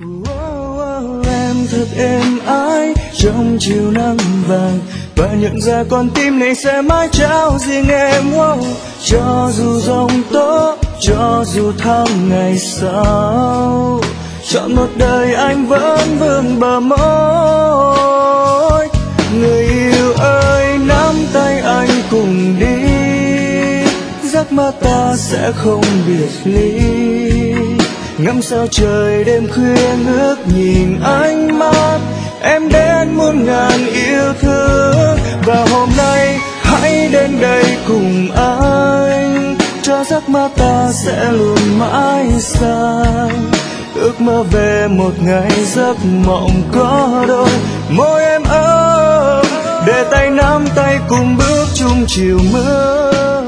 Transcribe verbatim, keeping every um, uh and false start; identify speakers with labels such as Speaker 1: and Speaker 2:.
Speaker 1: Oh, em thật êm ái trong chiều nắng vàng, và nhận ra con tim này sẽ mãi trao riêng em. Oh, cho dù giông tố, cho dù tháng ngày sau, trọn một đời anh vẫn vương bờ môi. Người yêu ơi, nắm tay anh cùng đi, giấc mơ ta sẽ không biệt ly. Ngắm sao trời đêm khuya ngước nhìn ánh mắt em đến muôn ngàn yêu thương. Và hôm nay hãy đến đây cùng anh, cho giấc mơ ta sẽ luôn mãi xanh. Ước mơ về một ngày giấc mộng có đôi, môi em ấm để tay nắm tay cùng bước chung chiều mưa.